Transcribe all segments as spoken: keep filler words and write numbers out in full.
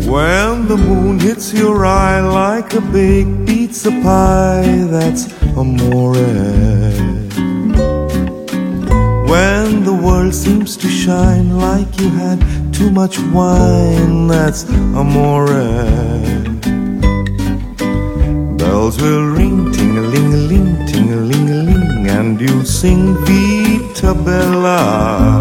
When the moon hits your eye like a big pizza pie, that's amore. When the world seems to shine like you had too much wine, that's amore. Bells will ring, ting-a-ling-a-ling, ting-a-ling-a-ling, and you'll sing Vita Bella.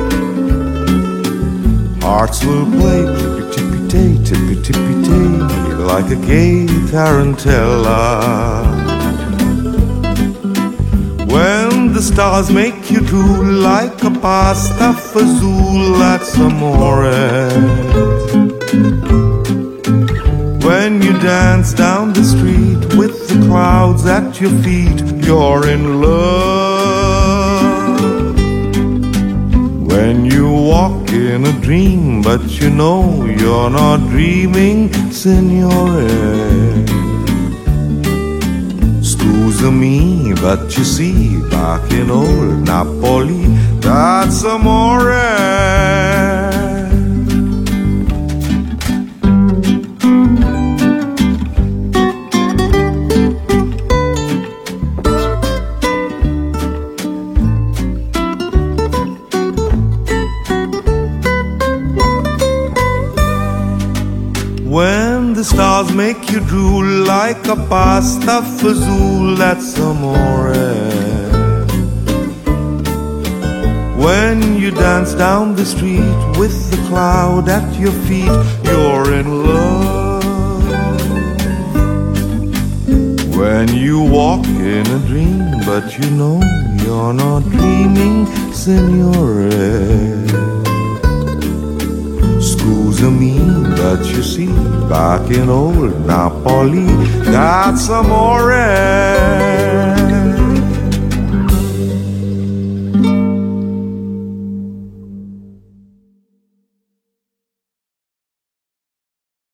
Hearts will play tippy-tippy-tay, tippy-tippy-tay, like a gay tarantella. When the stars make you drool like a pasta fazool, that's amore. When you dance down the street with the clouds at your feet, you're in love. When you walk in a dream but you know you're not dreaming, signore. Scusa me, but you see, back in old Napoli, that's amore. When the stars make you drool like a pasta fazool, that's amore. When you dance down the street with the cloud at your feet, you're in love. When you walk in a dream but you know you're not dreaming, signore. Scusa me, but you see, back in old Napoli, that's amore.